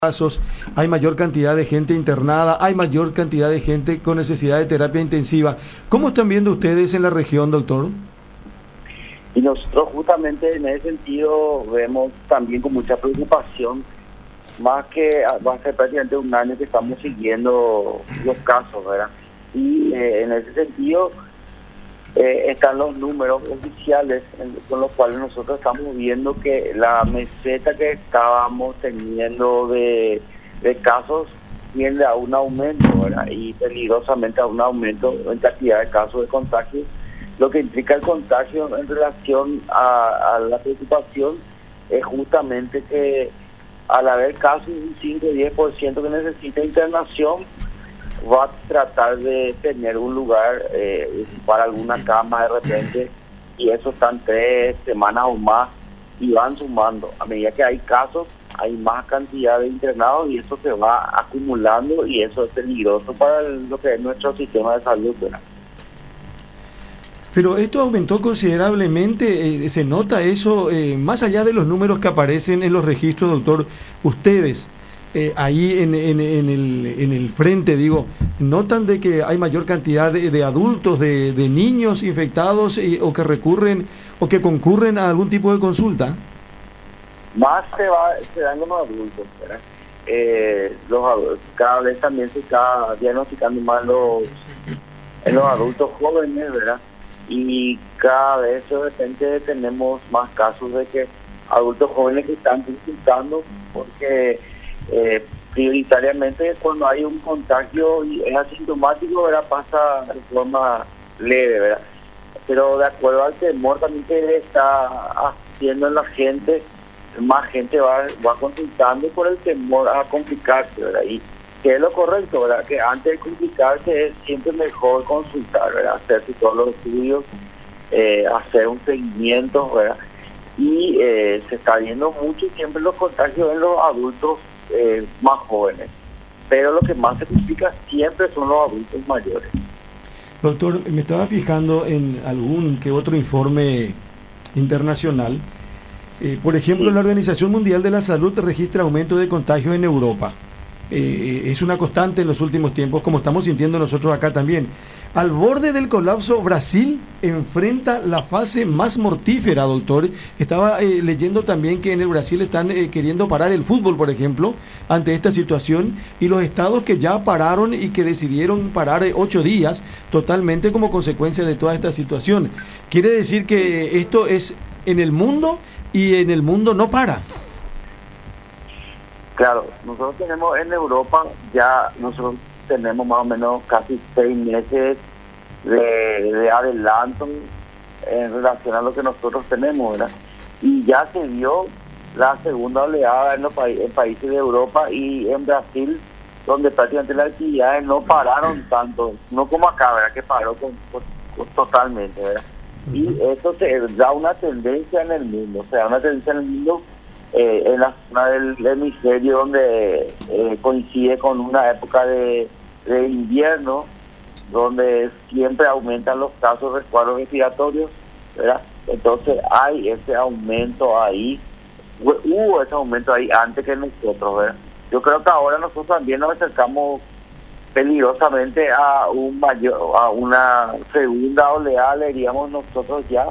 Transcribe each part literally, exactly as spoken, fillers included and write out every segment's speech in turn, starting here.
casos, hay mayor cantidad de gente internada, hay mayor cantidad de gente con necesidad de terapia intensiva. ¿Cómo están viendo ustedes en la región, doctor? Y nosotros justamente en ese sentido vemos también con mucha preocupación, más que va a ser prácticamente un año que estamos siguiendo los casos, ¿verdad? Y eh, en ese sentido eh, están los números oficiales en, con los cuales nosotros estamos viendo que la meseta que estábamos teniendo de, de casos tiende a un aumento, ¿verdad? Y peligrosamente a un aumento en cantidad de casos de contagio, lo que implica el contagio en relación a, a la preocupación es justamente que al haber casos un cinco o diez por ciento que necesita internación, va a tratar de tener un lugar eh, para alguna cama de repente, y eso están tres semanas o más y van sumando. A medida que hay casos, hay más cantidad de internados y eso se va acumulando y eso es peligroso para el, lo que es nuestro sistema de salud, ¿verdad? Pero esto aumentó considerablemente, eh, se nota eso, eh, más allá de los números que aparecen en los registros, doctor, ustedes eh, ahí en, en, en, el, en el frente, digo, ¿notan de que hay mayor cantidad de, de adultos, de, de niños infectados eh, o que recurren o que concurren a algún tipo de consulta? Más se, va, se dan los adultos, ¿verdad? Eh, los adultos, cada vez también se está diagnosticando más los, en los adultos jóvenes, ¿verdad? Y cada vez de repente tenemos más casos de que adultos jóvenes que están consultando porque eh, prioritariamente cuando hay un contagio y es asintomático, ¿verdad? Pasa de forma leve, ¿verdad? Pero de acuerdo al temor también que está haciendo en la gente, más gente va, va consultando por el temor a complicarse, ¿verdad? Y que es lo correcto, ¿verdad? Que antes de complicarse es siempre mejor consultar, ¿verdad? Hacerse todos los estudios, eh, hacer un seguimiento, ¿verdad? Y eh, se está viendo mucho siempre los contagios en los adultos eh, más jóvenes, pero lo que más se complica siempre son los adultos mayores. Doctor, me estaba fijando en algún que otro informe internacional. Eh, por ejemplo, sí. La Organización Mundial de la Salud registra aumento de contagios en Europa. Eh, es una constante en los últimos tiempos, como estamos sintiendo nosotros acá también. Al borde del colapso, Brasil enfrenta la fase más mortífera, doctor. Estaba eh, leyendo también que en el Brasil están eh, queriendo parar el fútbol, por ejemplo, ante esta situación, y los estados que ya pararon y que decidieron parar eh, ocho días totalmente como consecuencia de toda esta situación. Quiere decir que esto es en el mundo y en el mundo no para. Claro, nosotros tenemos en Europa, ya nosotros tenemos más o menos casi seis meses de, de adelanto en relación a lo que nosotros tenemos, ¿verdad? Y ya se vio la segunda oleada en los pa en países de Europa y en Brasil, donde prácticamente las actividades no pararon tanto, no como acá, ¿verdad? Que paró con, con, con totalmente, ¿verdad? Y esto se da una tendencia en el mundo, o sea, una tendencia en el mundo Eh, en la zona del hemisferio donde eh, coincide con una época de, de invierno donde siempre aumentan los casos de cuadros respiratorios, ¿verdad? Entonces hay ese aumento ahí, hubo ese aumento ahí antes que nosotros, ¿verdad? Yo creo que ahora nosotros también nos acercamos peligrosamente a un mayor, a una segunda oleada, le diríamos nosotros ya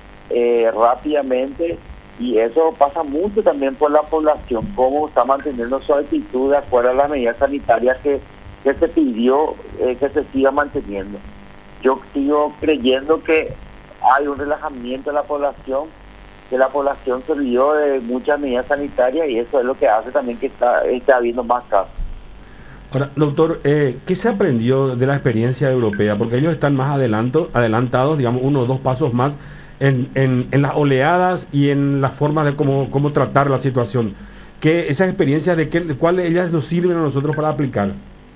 eh, rápidamente. Y eso pasa mucho también por la población, cómo está manteniendo su actitud de acuerdo a las medidas sanitarias que, que se pidió eh, que se siga manteniendo. Yo sigo creyendo que hay un relajamiento de la población, que la población se olvidó de muchas medidas sanitarias y eso es lo que hace también que está, esté habiendo más casos. Ahora, doctor, eh, ¿qué se aprendió de la experiencia europea? Porque ellos están más adelanto, adelantados, digamos, uno o dos pasos más En, en, en las oleadas y en las formas de cómo, cómo tratar la situación. ¿Qué, esas experiencias de, qué, de cuáles ellas nos sirven a nosotros para aplicar?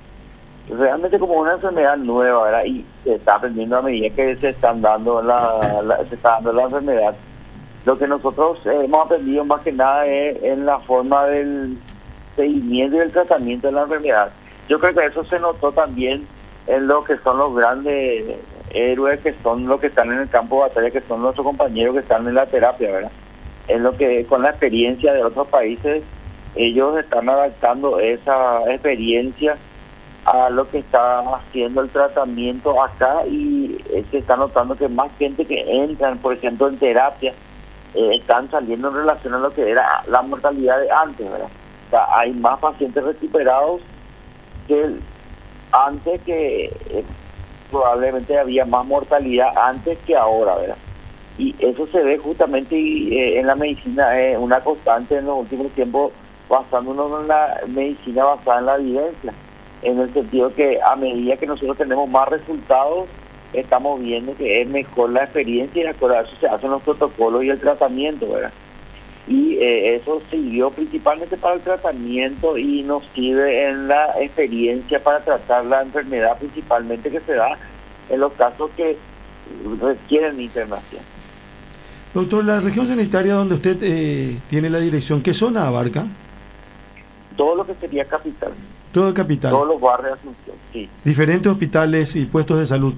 Realmente como una enfermedad nueva, ¿verdad? Y se está aprendiendo a medida que se están dando la, la se está dando la enfermedad. Lo que nosotros eh, hemos aprendido más que nada es en la forma del seguimiento y del tratamiento de la enfermedad. Yo creo que eso se notó también en lo que son los grandes héroes, que son los que están en el campo de batalla, que son nuestros compañeros que están en la terapia, ¿verdad? En lo que con la experiencia de otros países ellos están adaptando esa experiencia a lo que está haciendo el tratamiento acá, y eh, se está notando que más gente que entran, por ejemplo, en terapia, eh, están saliendo en relación a lo que era la mortalidad de antes, ¿verdad? O sea, hay más pacientes recuperados que el- antes, que eh, probablemente había más mortalidad antes que ahora, ¿verdad? Y eso se ve justamente eh, en la medicina, eh, una constante en los últimos tiempos, basándonos en la medicina basada en la evidencia, en el sentido que a medida que nosotros tenemos más resultados, estamos viendo que es mejor la experiencia, y de acuerdo a eso se hacen los protocolos y el tratamiento, ¿verdad? Y eh, eso sirvió principalmente para el tratamiento y nos sirve en la experiencia para tratar la enfermedad, principalmente que se da en los casos que requieren internación. Doctor, la región sanitaria donde usted eh, tiene la dirección, ¿qué zona abarca? Todo lo que sería capital, Todo capital. todos los barrios de Asunción, sí. Diferentes hospitales y puestos de salud.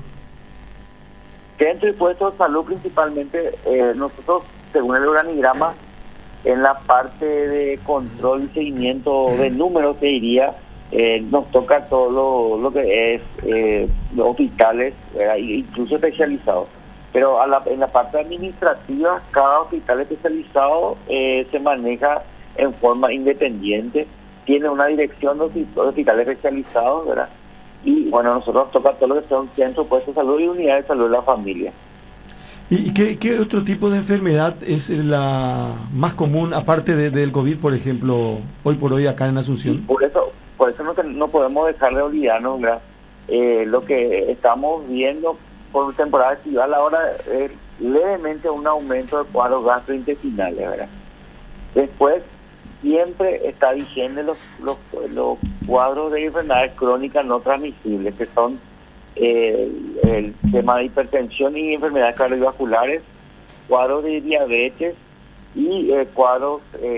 Dentro del puesto de salud principalmente, eh, nosotros, según el organigrama, en la parte de control y seguimiento de números, te diría, eh, nos toca todo lo, lo que es eh, los hospitales, ¿verdad? Incluso especializados. Pero a la, en la parte administrativa, cada hospital especializado eh, se maneja en forma independiente, tiene una dirección de hospi- de hospitales especializados, ¿verdad? Y bueno, nosotros nos toca todo lo que son centros, puestos de salud y unidades de salud de la familia. ¿Y y qué, qué otro tipo de enfermedad es la más común, aparte de- del COVID, por ejemplo, hoy por hoy acá en Y Asunción? por eso, por eso no, te- no podemos dejar de olvidarnos, ¿verdad? Eh, lo que estamos viendo por temporada estival ahora es levemente un aumento de cuadros gastrointestinales, ¿verdad? Después, siempre está vigente los, los, los cuadros de enfermedades crónicas no transmisibles, que son eh, el tema de hipertensión y enfermedades cardiovasculares, cuadros de diabetes y eh, cuadros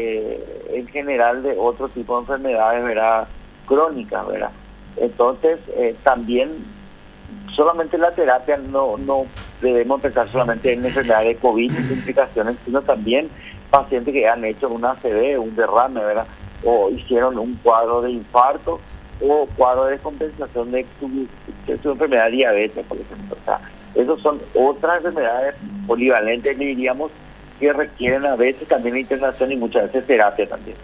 eh, en general de otro tipo de enfermedades, ¿verdad? Crónicas, ¿verdad? Entonces, eh, también solamente la terapia no no debemos pensar solamente en enfermedades de COVID y sus implicaciones, sino también pacientes que han hecho una A C V, un derrame, ¿verdad? O hicieron un cuadro de infarto o cuadro de descompensación de su, de su enfermedad de diabetes, por ejemplo. O sea, esos son otras enfermedades polivalentes, diríamos, que requieren a veces también internación y muchas veces terapia también.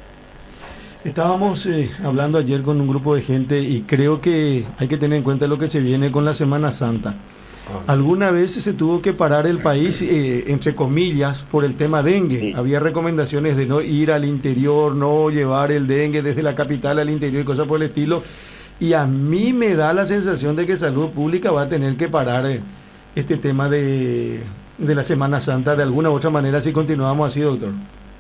Estábamos eh, hablando ayer con un grupo de gente y creo que hay que tener en cuenta lo que se viene con la Semana Santa. Alguna vez se tuvo que parar el país, eh, entre comillas, por el tema dengue. Sí. Había recomendaciones de no ir al interior, no llevar el dengue desde la capital al interior y cosas por el estilo. Y a mí me da la sensación de que Salud Pública va a tener que parar eh, este tema de, de la Semana Santa de alguna u otra manera si continuamos así, doctor.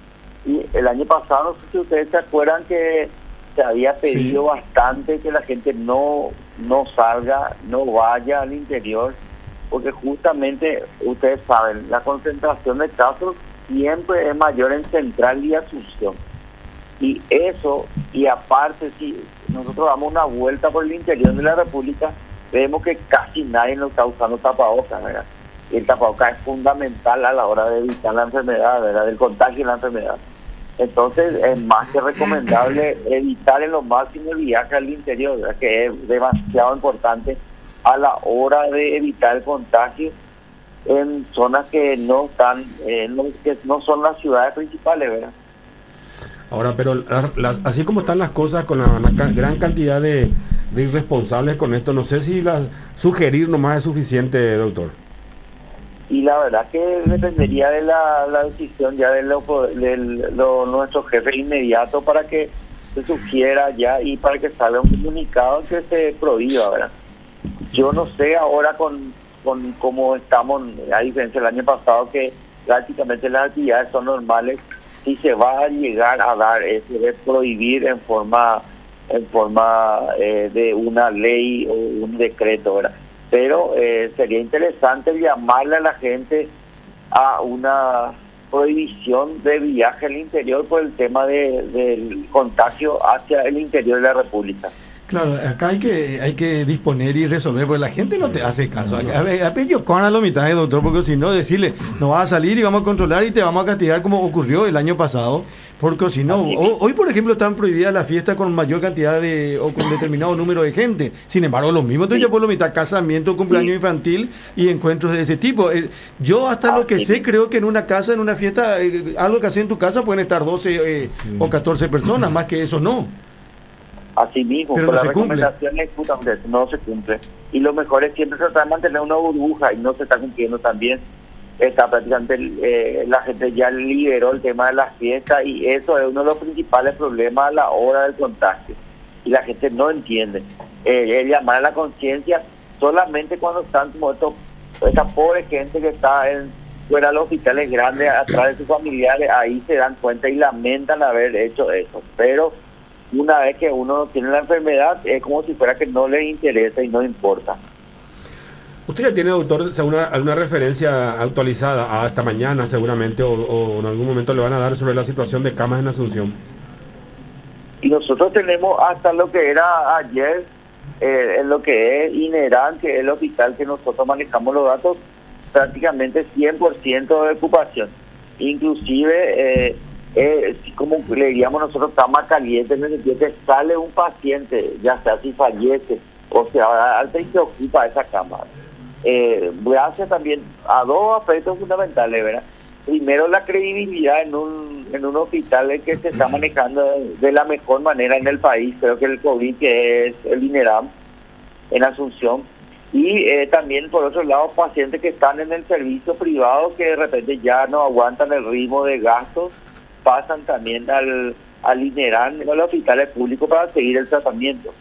Y el año pasado, no sé si ustedes se acuerdan que se había pedido Sí. bastante que la gente no, no salga, no vaya al interior, porque justamente, ustedes saben, la concentración de casos siempre es mayor en Central y Asunción. Y eso, y aparte, si nosotros damos una vuelta por el interior de la República, vemos que casi nadie nos está usando tapabocas, ¿verdad? Y el tapabocas es fundamental a la hora de evitar la enfermedad, ¿verdad? Del contagio de la enfermedad. Entonces, es más que recomendable evitar en lo máximo el viaje al interior, ¿verdad? Que es demasiado importante a la hora de evitar el contagio en zonas que no están, eh, no, que no son las ciudades principales, ¿verdad? Ahora, pero la- las- así como están las cosas con la, la ca- gran cantidad de, de irresponsables con esto, no sé si las sugerir nomás es suficiente, doctor. Y la verdad que dependería de la, la decisión ya de lo, del- lo- nuestro jefe inmediato para que se sugiera ya y para que salga un comunicado que se prohíba, ¿verdad? Yo no sé ahora con, con cómo estamos, a diferencia del año pasado, que prácticamente las actividades son normales, si se va a llegar a dar eso de prohibir en forma en forma eh, de una ley o un decreto, ¿verdad? Pero eh, sería interesante llamarle a la gente a una prohibición de viaje al interior por el tema de, del contagio hacia el interior de la República. Claro, acá hay que hay que disponer y resolver, porque la gente no te hace caso. A ver, a ver, yo con a la mitad, doctor, porque si no, decirle, no vas a salir y vamos a controlar y te vamos a castigar como ocurrió el año pasado. Porque si no, ho- hoy por ejemplo están prohibidas las fiestas con mayor cantidad de, o con determinado número de gente. Sin embargo, lo mismo Sí. ya por lo mitad, casamiento, cumpleaños Sí. infantil y encuentros de ese tipo. Eh, yo hasta lo que Así sé, mismo. creo que en una casa, en una fiesta, eh, algo que haces en tu casa pueden estar doce eh, o catorce personas, más que eso no. Así mismo, Pero con no las se cumple. recomendaciones justamente no se cumple. Y lo mejor es siempre tratar de mantener una burbuja y no se está cumpliendo también. Está prácticamente, eh, la gente ya liberó el tema de las fiestas y eso es uno de los principales problemas a la hora del contagio. Y la gente no entiende. Eh, el llamar a la conciencia solamente cuando están como estos, esa pobre gente que está en, fuera de los hospitales grandes, atrás de sus familiares, ahí se dan cuenta y lamentan haber hecho eso. Pero una vez que uno tiene la enfermedad, es como si fuera que no le interesa y no importa. ¿Usted ya tiene, doctor, alguna, alguna referencia actualizada a esta mañana seguramente o, o en algún momento le van a dar sobre la situación de camas en Asunción? Y nosotros tenemos hasta lo que era ayer, eh, en lo que es INERAN, que es el hospital que nosotros manejamos los datos, prácticamente cien por ciento de ocupación. Inclusive, eh, eh, como le diríamos nosotros, cama caliente, en el sentido que sale un paciente, ya sea si fallece, o sea, alguien se ocupa esa cama. Eh, gracias también a dos aspectos fundamentales, ¿verdad? Primero, la credibilidad en un en un hospital que se está manejando de, de la mejor manera en el país. Creo que el COVID, que es el INERAM en Asunción, y eh, también por otro lado pacientes que están en el servicio privado que de repente ya no aguantan el ritmo de gastos, pasan también al al INERAM, a los hospitales públicos para seguir el tratamiento.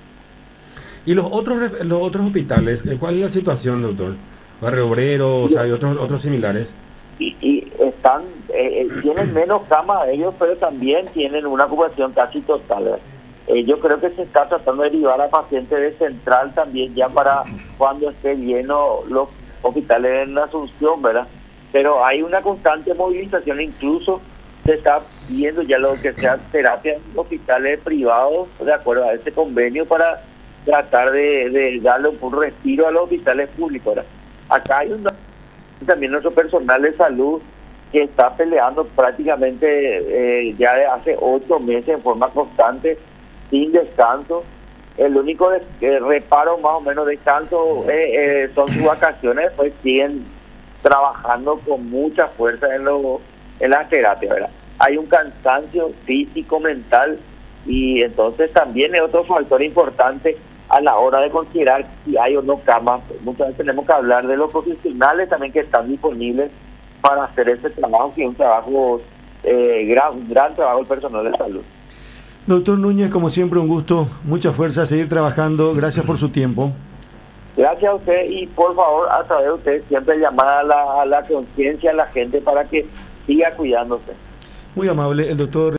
¿Y los otros ref- los otros hospitales? ¿Cuál es la situación, doctor? Barrio Obrero, o sea, hay otros otros similares. Y, y están eh, eh, tienen menos camas ellos, pero también tienen una ocupación casi total, ¿verdad? Eh, yo creo que se está tratando de derivar a pacientes de central también ya para cuando esté lleno los hospitales en Asunción, ¿verdad? Pero hay una constante movilización, incluso se está viendo ya lo que sea terapia en hospitales privados de acuerdo a este convenio para tratar de, de darle un respiro a los hospitales públicos, ¿verdad? Acá hay un, también nuestro personal de salud que está peleando prácticamente eh, ya de hace ocho meses en forma constante, sin descanso. El único des, eh, reparo más o menos descanso eh, eh, son sus vacaciones, pues siguen trabajando con mucha fuerza en, lo, en la terapia, ¿verdad? Hay un cansancio físico, mental, y entonces también es otro factor importante a la hora de considerar si hay o no camas. Muchas veces tenemos que hablar de los profesionales también que están disponibles para hacer ese trabajo, que es un trabajo, eh, gran, gran trabajo del personal de salud. Doctor Núñez, como siempre, un gusto, mucha fuerza, seguir trabajando. Gracias por su tiempo. Gracias a usted y por favor, a través de usted, siempre llamar a la, a la conciencia a la gente para que siga cuidándose. Muy amable, el doctor